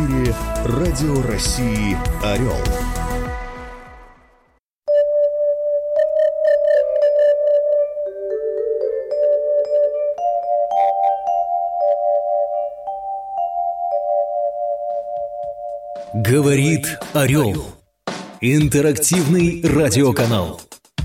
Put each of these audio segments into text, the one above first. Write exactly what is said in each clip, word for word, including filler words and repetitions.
эфире Радио России «Орел». Говорит «Орел». Интерактивный радиоканал.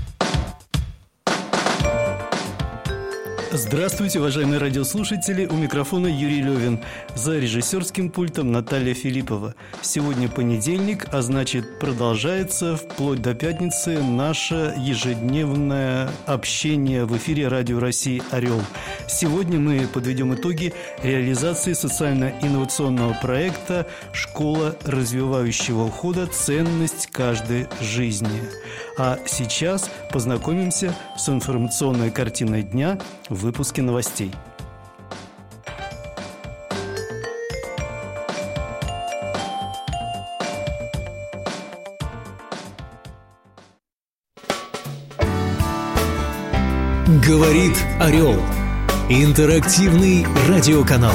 Здравствуйте, уважаемые радиослушатели! У микрофона Юрий Левин. За режиссерским пультом Наталья Филиппова. Сегодня понедельник, а значит, продолжается вплоть до пятницы наше ежедневное общение в эфире Радио России «Орел». Сегодня мы подведем итоги реализации социально-инновационного проекта «Школа развивающего ухода. Ценность каждой жизни». А сейчас познакомимся с информационной картиной дня в выпуске новостей. Говорит «Орел». Интерактивный радиоканал.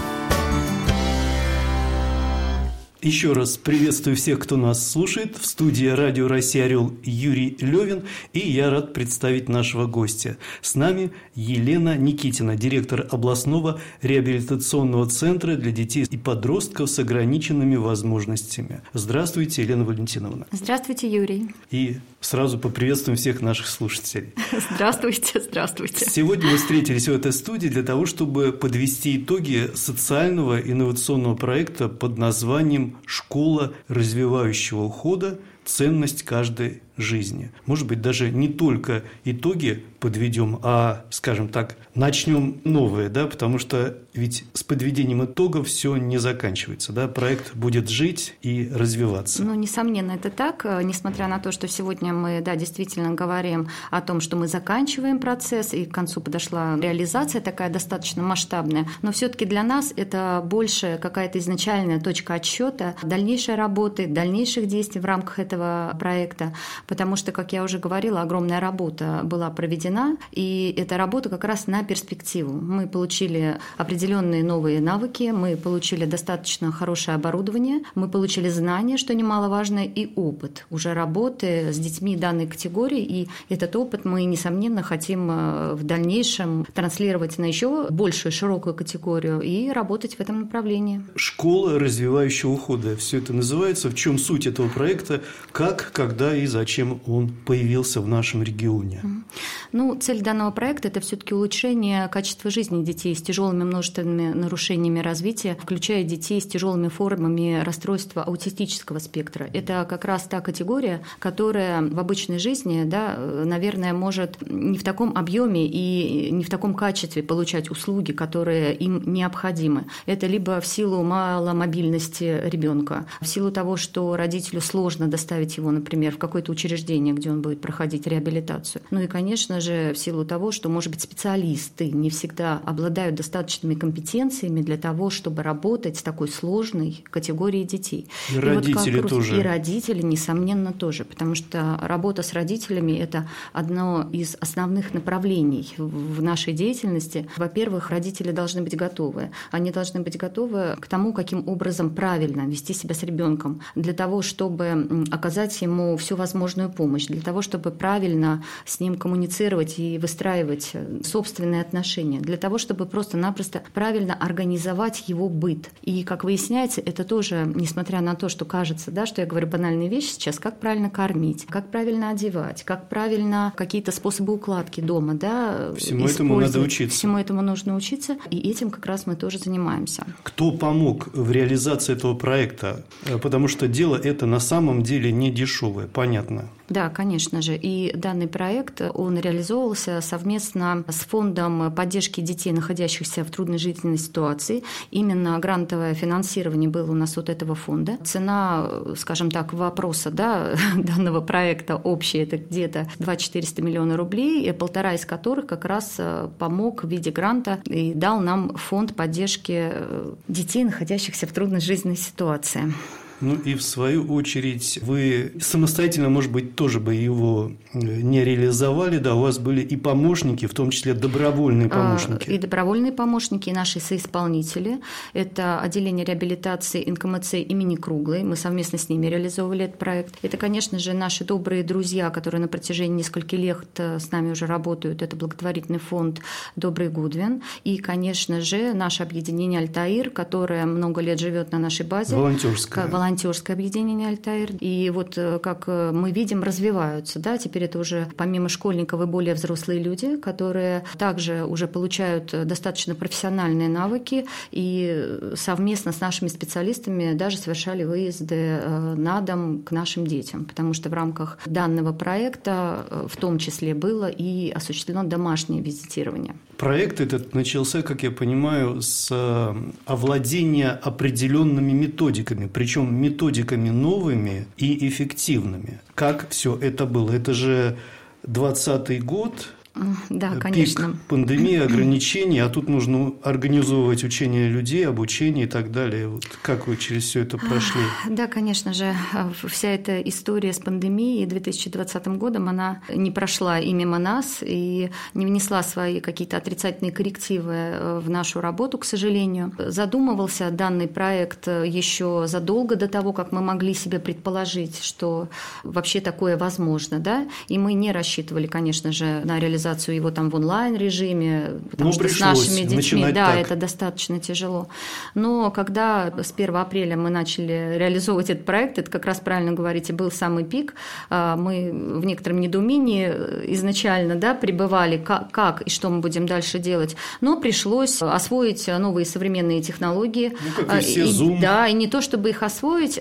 Еще раз приветствую всех, кто нас слушает. В студии Радио России «Орел» Юрий Левин, и я рад представить нашего гостя. С нами Елена Никитина, директор областного реабилитационного центра для детей и подростков с ограниченными возможностями. Здравствуйте, Елена Валентиновна. Здравствуйте, Юрий. И сразу поприветствуем всех наших слушателей. Здравствуйте, здравствуйте. Сегодня мы встретились в этой студии для того, чтобы подвести итоги социального инновационного проекта под названием «Школа развивающего ухода. Ценность каждой жизни». Может быть, даже не только итоги подведем, а, скажем так, начнем новые, да, потому что ведь с подведением итогов все не заканчивается, да, проект будет жить и развиваться. Ну, несомненно, это так, несмотря на то, что сегодня мы, да, действительно говорим о том, что мы заканчиваем процесс, и к концу подошла реализация такая достаточно масштабная, но все-таки для нас это больше какая-то изначальная точка отсчета дальнейшей работы, дальнейших действий в рамках этого проекта, потому что, как я уже говорила, огромная работа была проведена, и эта работа как раз на перспективу. Мы получили определенные новые навыки, мы получили достаточно хорошее оборудование, мы получили знания, что немаловажно, и опыт уже работы с детьми данной категории, и этот опыт мы, несомненно, хотим в дальнейшем транслировать на еще большую, широкую категорию и работать в этом направлении. Школа развивающего ухода. Все это называется. В чем суть этого проекта? Как, когда и зачем он появился в нашем регионе? Ну, цель данного проекта – это все-таки улучшение качества жизни детей с тяжелыми множественными нарушениями развития, включая детей с тяжелыми формами расстройства аутистического спектра. Это как раз та категория, которая в обычной жизни, да, наверное, может не в таком объеме и не в таком качестве получать услуги, которые им необходимы. Это либо в силу маломобильности ребенка, в силу того, что родителю сложно доставить его, например, в какое-то учреждение, где он будет проходить реабилитацию. Ну и, конечно же, в силу того, что, может быть, специалисты не всегда обладают достаточными компетенциями для того, чтобы работать с такой сложной категорией детей. И, и родители вот тоже. И родители, несомненно, тоже, потому что работа с родителями – это одно из основных направлений в нашей деятельности. Во-первых, родители должны быть готовы. Они должны быть готовы к тому, каким образом правильно вести себя с ребенком, для того, чтобы оказать ему всю возможную помощь, для того, чтобы правильно с ним коммуницировать и выстраивать собственные отношения, для того, чтобы просто-напросто правильно организовать его быт. И, как выясняется, это тоже, несмотря на то, что кажется, да, что я говорю банальные вещи сейчас, как правильно кормить, как правильно одевать, как правильно какие-то способы укладки дома, да, всему этому надо учиться. Всему этому нужно учиться, и этим как раз мы тоже занимаемся. Кто помог в реализации этого проекта? Потому что дело это на самом деле не дешевое, понятно. Да, конечно же. И данный проект, он реализовывался совместно с Фондом поддержки детей, находящихся в трудной жизненной ситуации. Именно грантовое финансирование было у нас от этого фонда. Цена, скажем так, вопроса, да, данного проекта общая, это где-то два тысячи четыреста миллиона рублей, полтора из которых как раз помог в виде гранта и дал нам фонд поддержки детей, находящихся в трудной жизненной ситуации. Ну и в свою очередь вы самостоятельно, может быть, тоже бы его не реализовали, да, у вас были и помощники, в том числе добровольные помощники. И добровольные помощники, и наши соисполнители. Это отделение реабилитации эн ка эм цэ имени Круглой, мы совместно с ними реализовывали этот проект. Это, конечно же, наши добрые друзья, которые на протяжении нескольких лет с нами уже работают, это благотворительный фонд «Добрый Гудвин», и, конечно же, наше объединение «Альтаир», которое много лет живет на нашей базе. Волонтерское. Волонтерское объединение «Альтаир». И вот, как мы видим, развиваются. Да? Теперь это уже помимо школьников и более взрослые люди, которые также уже получают достаточно профессиональные навыки и совместно с нашими специалистами даже совершали выезды на дом к нашим детям, потому что в рамках данного проекта в том числе было и осуществлено домашнее визитирование. Проект этот начался, как я понимаю, с овладения определенными методиками, причем методиками новыми и эффективными. Как все это было? Это же двадцатый год. Да, конечно. Пик пандемии, ограничений, а тут нужно организовывать учение людей, обучение и так далее. Вот как вы через все это прошли? Да, конечно же, вся эта история с пандемией две тысячи двадцатым годом, она не прошла и мимо нас, и не внесла свои какие-то отрицательные коррективы в нашу работу, к сожалению. Задумывался данный проект еще задолго до того, как мы могли себе предположить, что вообще такое возможно, да, и мы не рассчитывали, конечно же, на реализацию его там в онлайн-режиме, потому Но что с нашими детьми, да, так. Это достаточно тяжело. Но когда с первого апреля мы начали реализовывать этот проект, это как раз, правильно говорите, был самый пик, мы в некотором недоумении изначально, да, пребывали, как, как и что мы будем дальше делать, но пришлось освоить новые современные технологии. Ну, как и все, Zoom. И, да, и не то, чтобы их освоить,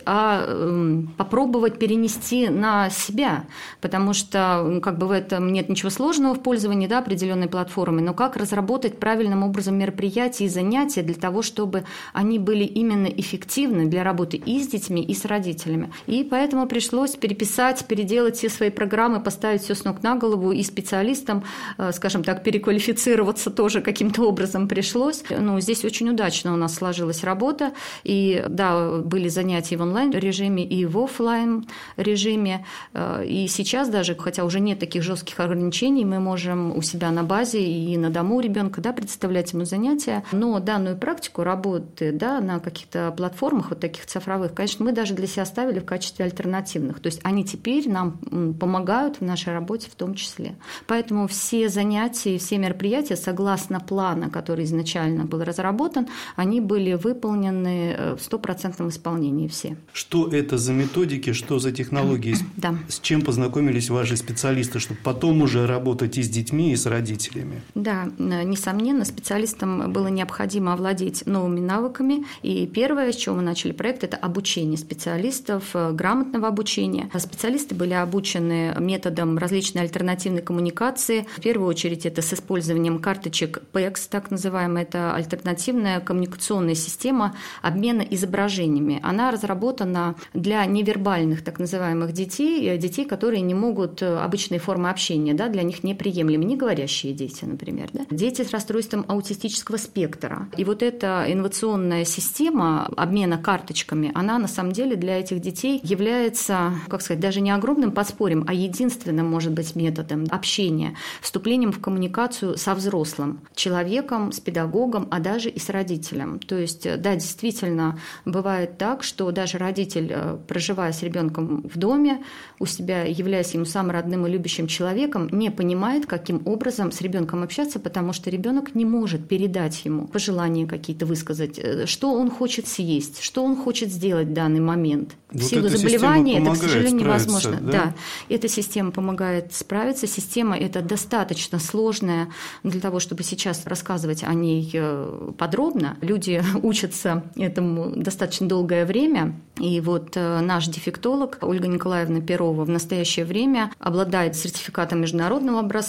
а попробовать перенести на себя, потому что как бы в этом нет ничего сложного в пользовании, да, определенной платформы, но как разработать правильным образом мероприятия и занятия для того, чтобы они были именно эффективны для работы и с детьми, и с родителями. И поэтому пришлось переписать, переделать все свои программы, поставить все с ног на голову, и специалистам, скажем так, переквалифицироваться тоже каким-то образом пришлось. Ну, здесь очень удачно у нас сложилась работа, и да, были занятия в онлайн-режиме и в офлайн-режиме, и сейчас даже, хотя уже нет таких жестких ограничений, мы можем у себя на базе и на дому ребенка, да, предоставлять ему занятия, но данную практику работы, да, на каких-то платформах вот таких цифровых, конечно, мы даже для себя ставили в качестве альтернативных, то есть они теперь нам помогают в нашей работе в том числе. Поэтому все занятия, все мероприятия, согласно плана, который изначально был разработан, они были выполнены в стопроцентном исполнении все. Что это за методики, что за технологии, да. С чем познакомились ваши специалисты, чтобы потом уже работать и с детьми, и с родителями? Да, несомненно, специалистам было необходимо овладеть новыми навыками. И первое, с чего мы начали проект, это обучение специалистов, грамотного обучения. Специалисты были обучены методом различной альтернативной коммуникации. В первую очередь это с использованием карточек пэкс, так называемая, это альтернативная коммуникационная система обмена изображениями. Она разработана для невербальных, так называемых детей, детей, которые не могут обычной формы общения, да, для них неприемлемы, не говорящие дети, например. Да? Дети с расстройством аутистического спектра. И вот эта инновационная система обмена карточками, она на самом деле для этих детей является, как сказать, даже не огромным подспорьем, а единственным, может быть, методом общения, вступлением в коммуникацию со взрослым человеком, с педагогом, а даже и с родителем. То есть, да, действительно, бывает так, что даже родитель, проживая с ребенком в доме, у себя, являясь ему самым родным и любящим человеком, не понимает, каким образом с ребенком общаться, потому что ребенок не может передать ему пожелания какие-то высказать, что он хочет съесть, что он хочет сделать в данный момент. В вот силу заболевания это, к сожалению, невозможно. Да? Да, эта система помогает справиться. Система эта достаточно сложная для того, чтобы сейчас рассказывать о ней подробно. Люди учатся этому достаточно долгое время. И вот наш дефектолог Ольга Николаевна Перова в настоящее время обладает сертификатом международного образца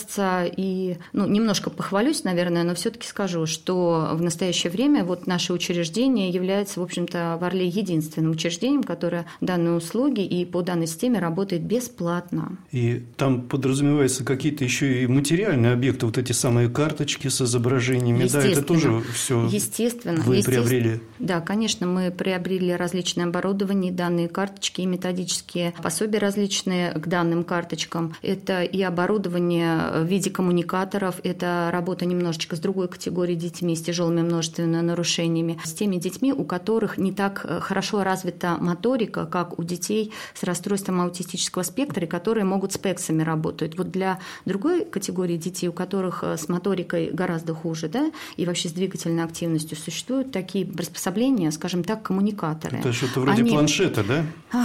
удастся и, ну, немножко похвалюсь, наверное, но все-таки скажу, что в настоящее время вот наше учреждение является, в общем-то, в Орле единственным учреждением, которое данные услуги и по данной системе работает бесплатно. И там подразумеваются какие-то еще и материальные объекты, вот эти самые карточки с изображениями, да, это тоже все естественно, вы естественно. приобрели? Да, конечно, мы приобрели различные оборудование, данные карточки и методические пособия различные к данным карточкам. Это и оборудование в виде коммуникаторов, это работа немножечко с другой категорией детьми с тяжелыми множественными нарушениями, с теми детьми, у которых не так хорошо развита моторика, как у детей с расстройством аутистического спектра, которые могут с пэксами работать. Вот для другой категории детей, у которых с моторикой гораздо хуже, да, и вообще с двигательной активностью, существуют такие приспособления, скажем так, коммуникаторы. Это что-то вроде Они... планшета, да?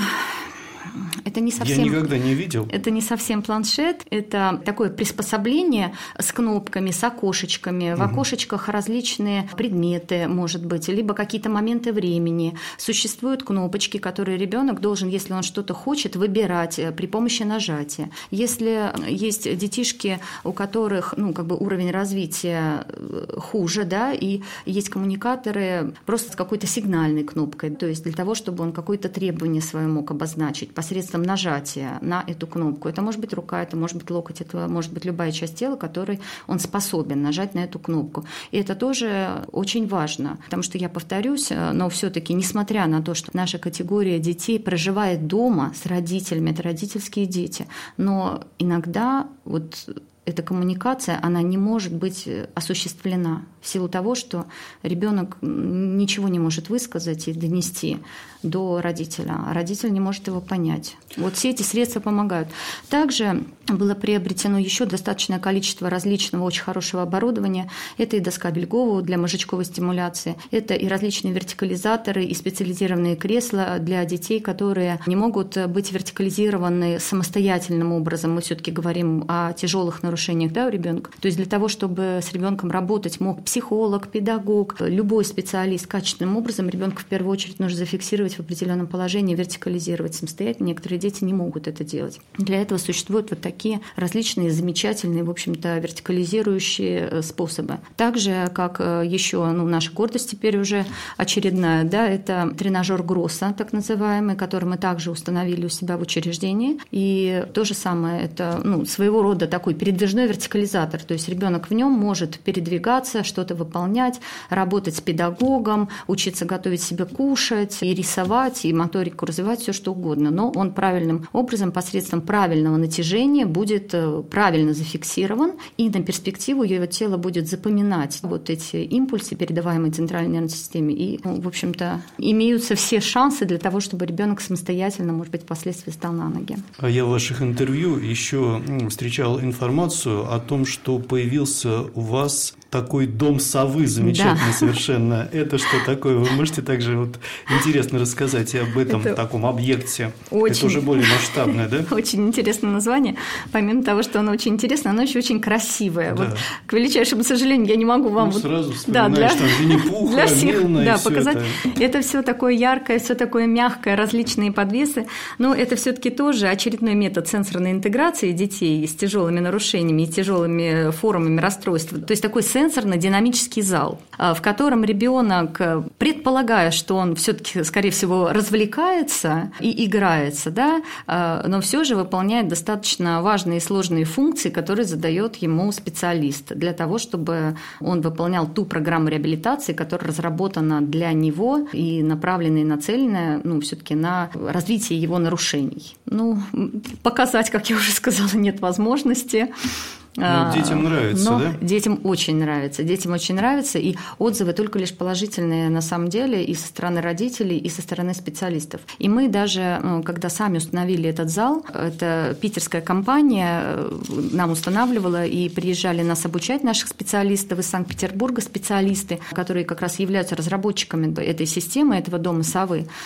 Это не совсем, Я никогда не видел. Это не совсем планшет, это такое приспособление с кнопками, с окошечками. В окошечках различные предметы, может быть, либо какие-то моменты времени. Существуют кнопочки, которые ребенок должен, если он что-то хочет, выбирать при помощи нажатия. Если есть детишки, у которых, ну, как бы уровень развития хуже, да, и есть коммуникаторы просто с какой-то сигнальной кнопкой, то есть для того, чтобы он какое-то требование свое мог обозначить посредством нажатия на эту кнопку. Это может быть рука, это может быть локоть, это может быть любая часть тела, которой он способен нажать на эту кнопку. И это тоже очень важно, потому что, я повторюсь, но все-таки, несмотря на то, что наша категория детей проживает дома с родителями, это родительские дети, но иногда вот эта коммуникация, она не может быть осуществлена в силу того, что ребенок ничего не может высказать и донести до родителя, а родитель не может его понять. Вот все эти средства помогают. Также было приобретено еще достаточное количество различного очень хорошего оборудования. Это и доска Бельгову для мозжечковой стимуляции, это и различные вертикализаторы и специализированные кресла для детей, которые не могут быть вертикализированы самостоятельным образом. Мы все-таки говорим о тяжелых нарушениях, да, у ребенка. То есть для того, чтобы с ребенком работать мог психолог, педагог, любой специалист качественным образом, ребенка в первую очередь нужно зафиксировать в определенном положении, вертикализировать самостоятельно. Некоторые дети не могут это делать. Для этого существуют вот такие различные замечательные, в общем-то, вертикализирующие способы. Также, как еще, ну, наша гордость теперь уже очередная, да, это тренажер Гросса, так называемый, который мы также установили у себя в учреждении. И то же самое, это, ну, своего рода такой передвижной вертикализатор, то есть ребенок в нем может передвигаться, что-то выполнять, работать с педагогом, учиться готовить себе кушать и рисовать, и моторику развивать, все что угодно. Но он правильным образом, посредством правильного натяжения будет правильно зафиксирован, и на перспективу его тело будет запоминать вот эти импульсы, передаваемые центральной нервной системе. И, ну, в общем-то, имеются все шансы для того, чтобы ребенок самостоятельно, может быть, впоследствии встал на ноги. А я в ваших интервью еще встречал информацию о том, что появился у вас такой дом совы замечательный, да. Совершенно. Это что такое? Вы можете также вот интересно рассказать и об этом это таком объекте? Очень, это уже более масштабное, да? Очень интересное название. Помимо того, что оно очень интересное, оно еще очень красивое. Да. Вот, к величайшему сожалению, я не могу вам... Ну, вот, сразу вспоминаешь, да, для, там Винни-Пуха, для всех, Милна, да, и показать. Это. это все такое яркое, все такое мягкое, различные подвесы. Но это все-таки тоже очередной метод сенсорной интеграции детей с тяжелыми нарушениями и тяжелыми формами расстройства. То есть такой сенсорно-динамический зал, в котором ребенок, предполагая, что он все-таки, скорее всего, развлекается и играется, да, но все же выполняет достаточно важные и сложные функции, которые задает ему специалист для того, чтобы он выполнял ту программу реабилитации, которая разработана для него и направлена и нацелена, ну, все-таки на развитие его нарушений. Ну, показать, как я уже сказала, нет возможности. Ну, детям нравится, но да? Детям очень нравится. Детям очень нравится, и отзывы только лишь положительные на самом деле и со стороны родителей, и со стороны специалистов. И мы даже, когда сами установили этот зал, это питерская компания нам устанавливала, и приезжали нас обучать наших специалистов из Санкт-Петербурга, специалисты, которые как раз являются разработчиками этой системы, этого дома совы.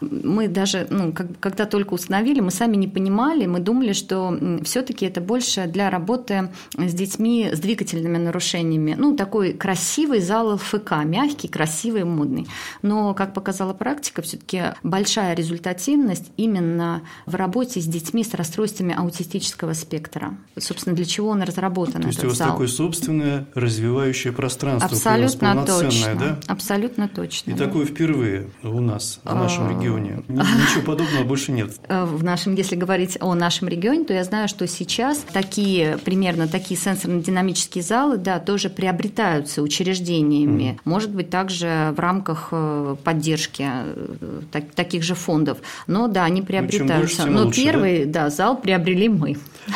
Мы даже, ну, как, когда только установили, мы сами не понимали, мы думали, что все-таки это больше для работы с детьми с двигательными нарушениями. Ну, такой красивый зал ЛФК, мягкий, красивый, модный. Но, как показала практика, все-таки большая результативность именно в работе с детьми с расстройствами аутистического спектра. Собственно, для чего он разработан, То есть этот у вас зал. такое собственное развивающее пространство. Абсолютно точно. Да? Абсолютно точно. И да. такое впервые у нас, в нашем регионе. Ничего подобного больше нет. В нашем, если говорить о нашем регионе, то я знаю, что сейчас такие, примерно такие сенсорно-динамические залы, да, тоже приобретаются учреждениями. Mm. Может быть, также в рамках поддержки так, таких же фондов. Но да, они приобретаются. Ну, Но лучше, первый да? Да, зал приобрели мы.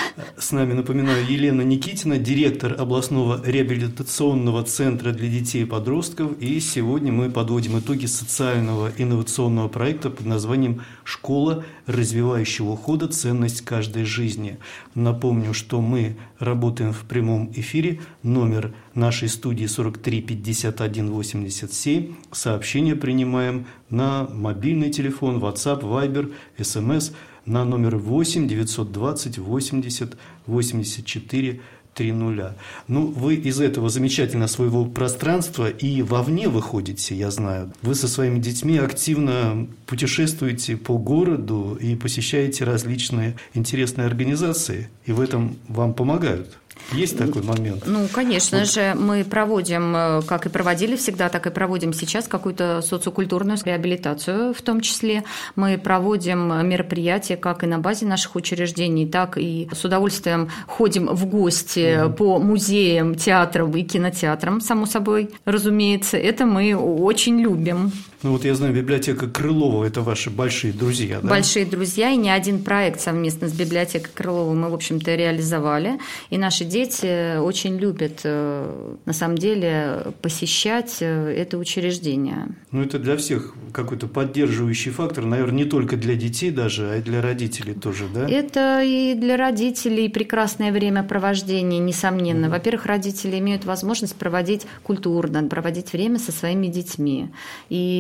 С нами, напоминаю, Елена Никитина, директор областного реабилитационного центра для детей и подростков. И сегодня мы подводим итоги социального инновационного проекта под названием «Школа развивающего ухода. Ценность каждой жизни». Напомню, что мы работаем в прямом эфире. Номер нашей студии сорок три пятьдесят один восемьдесят семь. Сообщения принимаем на мобильный телефон, WhatsApp, Viber, эс эм эс на номер восемь девятьсот двадцать восемьдесят восемьдесят четыре триста. Ну, вы из этого замечательного своего пространства и вовне выходите, я знаю. Вы со своими детьми активно путешествуете по городу и посещаете различные интересные организации, и в этом вам помогают. Есть такой момент? Ну, конечно вот. же, мы проводим, как и проводили всегда, так и проводим сейчас какую-то социокультурную реабилитацию в том числе. Мы проводим мероприятия как и на базе наших учреждений, так и с удовольствием ходим в гости угу. по музеям, театрам и кинотеатрам, само собой, разумеется. Это мы очень любим. Ну вот я знаю, библиотека Крылова – это ваши большие друзья, да? Большие друзья, и не один проект совместно с библиотекой Крылова мы, в общем-то, реализовали. И наши дети очень любят, на самом деле, посещать это учреждение. Ну, это для всех какой-то поддерживающий фактор, наверное, не только для детей даже, а и для родителей тоже, да? Это и для родителей прекрасное времяпровождение, несомненно. Mm-hmm. Во-первых, родители имеют возможность проводить культурно, проводить время со своими детьми. И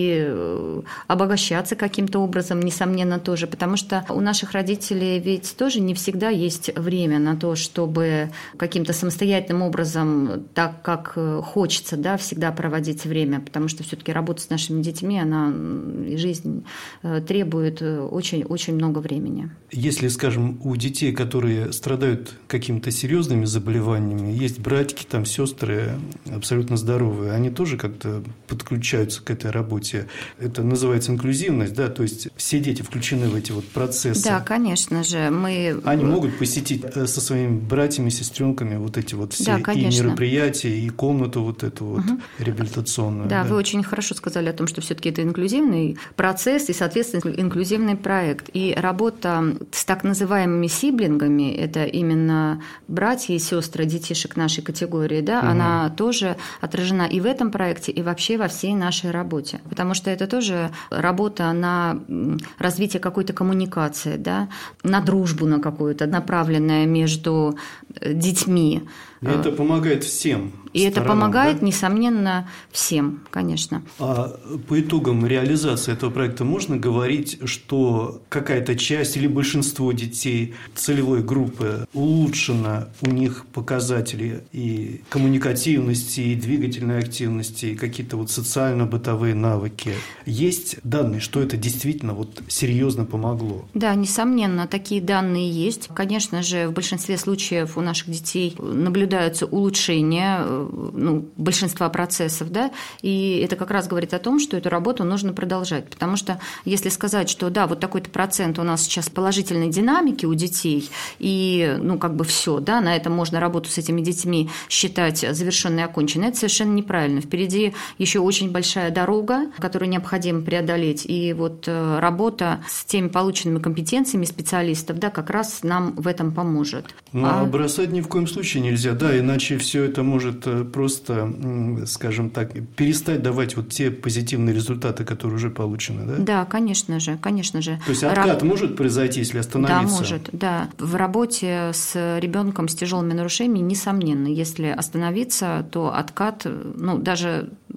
обогащаться каким-то образом, несомненно, тоже, потому что у наших родителей ведь тоже не всегда есть время на то, чтобы каким-то самостоятельным образом, так как хочется, да, всегда проводить время, потому что все-таки работа с нашими детьми, она и жизнь требует очень-очень много времени. Если, скажем, у детей, которые страдают какими-то серьезными заболеваниями, есть братики, там сестры абсолютно здоровые, они тоже как-то подключаются к этой работе. Это называется инклюзивность, да, то есть все дети включены в эти вот процессы. Да, конечно же. Мы... Они могут посетить со своими братьями, сестренками вот эти вот все да, и мероприятия, и комнату вот эту вот угу. реабилитационную. Да, да, вы очень хорошо сказали о том, что все-таки это инклюзивный процесс и, соответственно, инклюзивный проект. И работа с так называемыми сиблингами, это именно братья и сестры детишек нашей категории, да, угу. она тоже отражена и в этом проекте, и вообще во всей нашей работе. Потому что это тоже работа на развитие какой-то коммуникации, да, на дружбу на какую-то, направленная между детьми. И это помогает всем. И сторонам, это помогает, да? Несомненно, всем, конечно. А по итогам реализации этого проекта можно говорить, что какая-то часть или большинство детей целевой группы улучшено, у них показатели и коммуникативности, и двигательной активности, и какие-то вот социально-бытовые навыки. Есть данные, что это действительно вот серьезно помогло? Да, несомненно, такие данные есть. Конечно же, в большинстве случаев у наших детей наблюдаются улучшения, ну, большинства процессов, да, и это как раз говорит о том, что эту работу нужно продолжать, потому что если сказать, что да, вот такой-то процент у нас сейчас положительной динамики у детей, и, ну, как бы все, да, на этом можно работу с этими детьми считать завершенной и оконченной, это совершенно неправильно. Впереди еще очень большая дорога, которую необходимо преодолеть, и вот работа с теми полученными компетенциями специалистов, да, как раз нам в этом поможет. Ну, а бросать ни в коем случае нельзя, да, иначе все это может просто, скажем так, перестать давать вот те позитивные результаты, которые уже получены, да? Да, конечно же, конечно же. То есть откат Раб... может произойти, если остановиться? Да, может, да. В работе с ребенком с тяжелыми нарушениями, несомненно, если остановиться, то откат, ну, даже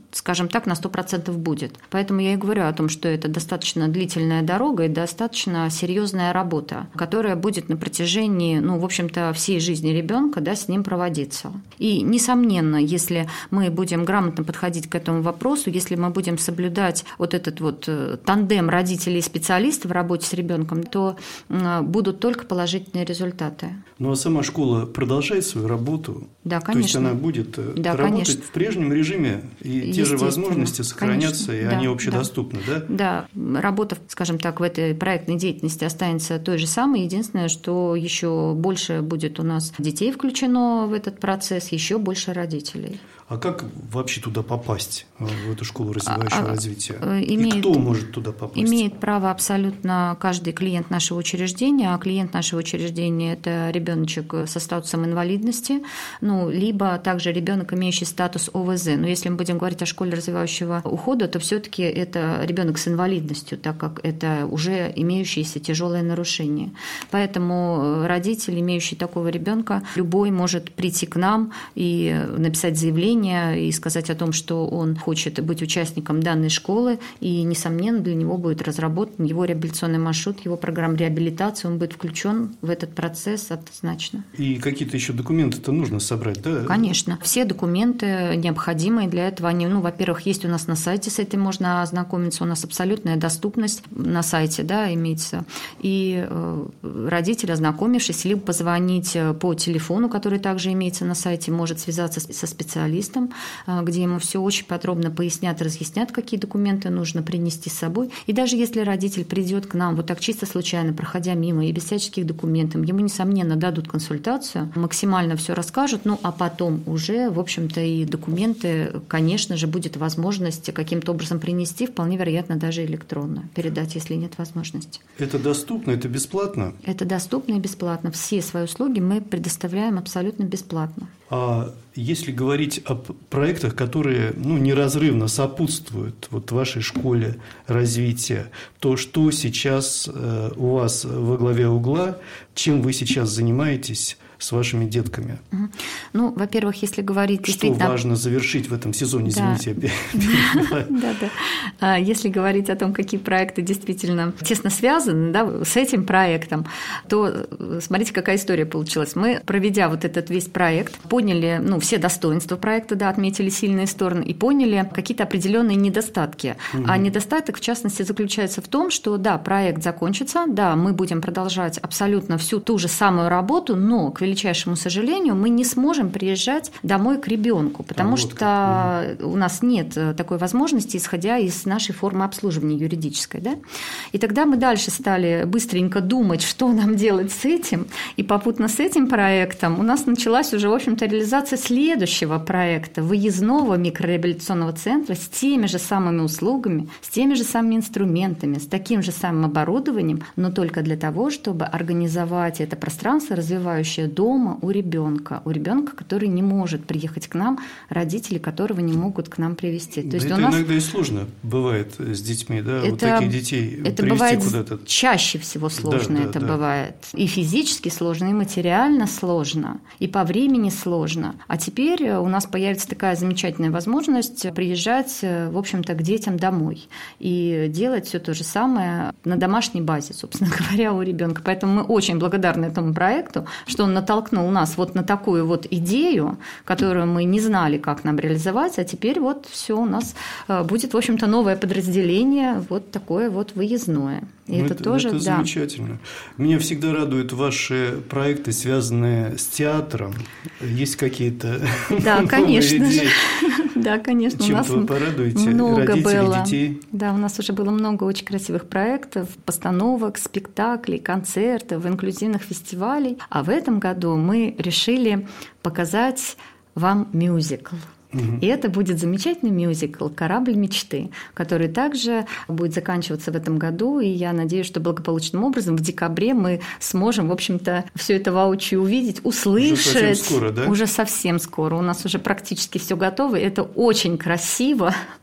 скажем так, на сто процентов будет. Поэтому я и говорю о том, что это достаточно длительная дорога и достаточно серьезная работа, которая будет на протяжении, ну, в общем-то, всей жизни ребенка, да, с ним проводиться. И, несомненно, если мы будем грамотно подходить к этому вопросу, если мы будем соблюдать вот этот вот тандем родителей и специалистов в работе с ребенком, то будут только положительные результаты. Ну, а сама школа продолжает свою работу? Да, конечно. То есть она будет да, работать конечно. в прежнем режиме, и те же возможности сохранятся, конечно. и да, они общедоступны, да. да? Да, работа, скажем так, в этой проектной деятельности останется той же самой. Единственное, что еще больше будет у нас детей включено в этот процесс, еще больше родителей. А как вообще туда попасть, в эту школу развивающего а, развития? Имеет, и кто может туда попасть? Имеет право абсолютно каждый клиент нашего учреждения, а клиент нашего учреждения – это ребеночек со статусом инвалидности, ну, либо также ребенок, имеющий статус О В З. Но если мы будем говорить о школе развивающего ухода, то все-таки это ребенок с инвалидностью, так как это уже имеющиеся тяжелые нарушения. Поэтому родитель, имеющий такого ребенка, любой может прийти к нам и написать заявление, и сказать о том, что он хочет быть участником данной школы, и, несомненно, для него будет разработан его реабилитационный маршрут, его программа реабилитации, он будет включен в этот процесс однозначно. И какие-то еще документы-то нужно собрать, да? Конечно. Все документы необходимые для этого. Они, ну, во-первых, есть у нас на сайте, с этим можно ознакомиться, у нас абсолютная доступность на сайте, да, имеется. И родитель, ознакомившись, либо позвонить по телефону, который также имеется на сайте, может связаться со специалистом, где ему все очень подробно пояснят, разъяснят, какие документы нужно принести с собой. И даже если родитель придет к нам вот так чисто случайно, проходя мимо и без всяческих документов, ему, несомненно, дадут консультацию, максимально все расскажут, ну а потом уже, в общем-то, и документы, конечно же, будет возможность каким-то образом принести, вполне вероятно, даже электронно передать, если нет возможности. Это доступно, это бесплатно? Это доступно и бесплатно. Все свои услуги мы предоставляем абсолютно бесплатно. А если говорить о проектах, которые, ну, неразрывно сопутствуют вот вашей школе развития, то что сейчас у вас во главе угла, чем вы сейчас занимаетесь с вашими детками? Ну, во-первых, если говорить... Что действительно... важно завершить в этом сезоне, извините, да. я перебиваю. Да, да. Если говорить о том, какие проекты действительно тесно связаны, да, с этим проектом, то смотрите, какая история получилась. Мы, проведя вот этот весь проект, поняли, ну, все достоинства проекта, да, отметили сильные стороны и поняли какие-то определенные недостатки. Угу. А недостаток, в частности, заключается в том, что, да, проект закончится, да, мы будем продолжать абсолютно всю ту же самую работу, но, к величайшему сожалению, мы не сможем приезжать домой к ребенку, потому а вот что как. у нас нет такой возможности, исходя из нашей формы обслуживания юридической. Да? И тогда мы дальше стали быстренько думать, что нам делать с этим, и попутно с этим проектом у нас началась уже, в общем-то, реализация следующего проекта выездного микрореабилитационного центра с теми же самыми услугами, с теми же самыми инструментами, с таким же самым оборудованием, но только для того, чтобы организовать это пространство, развивающее дома у ребенка, у ребенка, который не может приехать к нам, родители которого не могут к нам привезти. То да есть это у нас... иногда и сложно бывает с детьми, да, это, вот таких детей это привезти бывает куда-то. Чаще всего сложно, да, это да, бывает. Да. И физически сложно, и материально сложно, и по времени сложно. А теперь у нас появится такая замечательная возможность приезжать, в общем-то, к детям домой и делать все то же самое на домашней базе, собственно говоря, у ребенка. Поэтому мы очень благодарны этому проекту, что он натолкнул нас вот на такую вот идею, которую мы не знали, как нам реализовать, а теперь вот все у нас будет, в общем-то, новое подразделение, вот такое вот выездное. И ну, это, это тоже, это да. замечательно. Меня всегда радуют ваши проекты, связанные с театром. Есть какие-то да, конечно идеи? Да, конечно. Чем у нас вы порадуете много родителей, было. детей? Да, у нас уже было много очень красивых проектов, постановок, спектаклей, концертов, инклюзивных фестивалей. А в этом году мы решили показать вам мюзикл. И это будет замечательный мюзикл «Корабль мечты», который также будет заканчиваться в этом году, и я надеюсь, что благополучным образом в декабре мы сможем, в общем-то, все это воочию увидеть, услышать. Уже совсем скоро, да? Уже совсем скоро. У нас уже практически все готово. Это очень красиво,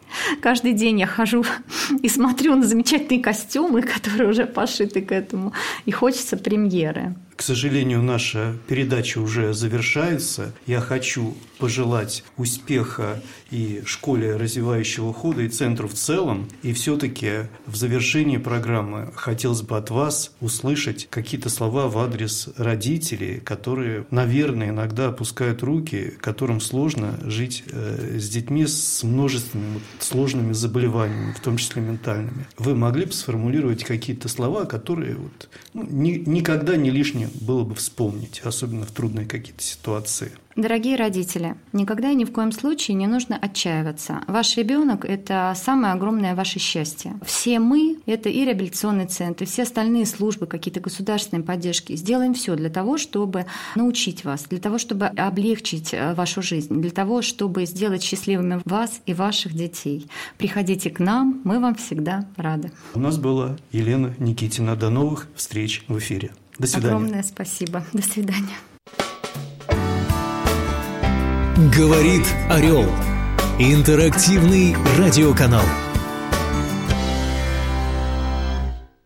Каждый день я хожу и смотрю на замечательные костюмы, которые уже пошиты к этому, и хочется премьеры. К сожалению, наша передача уже завершается. Я хочу пожелать успеха и школе развивающего хода, и центру в целом. И все-таки в завершении программы хотелось бы от вас услышать какие-то слова в адрес родителей, которые, наверное, иногда опускают руки, которым сложно жить с детьми с множественными сложными заболеваниями, в том числе ментальными. Вы могли бы сформулировать какие-то слова, которые вот, ну, ни, никогда не лишнее было бы вспомнить, особенно в трудные какие-то ситуации? Дорогие родители, никогда и ни в коем случае не нужно отчаиваться. Ваш ребенок – это самое огромное ваше счастье. Все мы – это и реабилитационный центр, и все остальные службы, какие-то государственные поддержки. Сделаем все для того, чтобы научить вас, для того, чтобы облегчить вашу жизнь, для того, чтобы сделать счастливыми вас и ваших детей. Приходите к нам, мы вам всегда рады. У нас была Елена Никитина. До новых встреч в эфире. До свидания. Огромное спасибо. До свидания. Говорит Орел. Интерактивный радиоканал.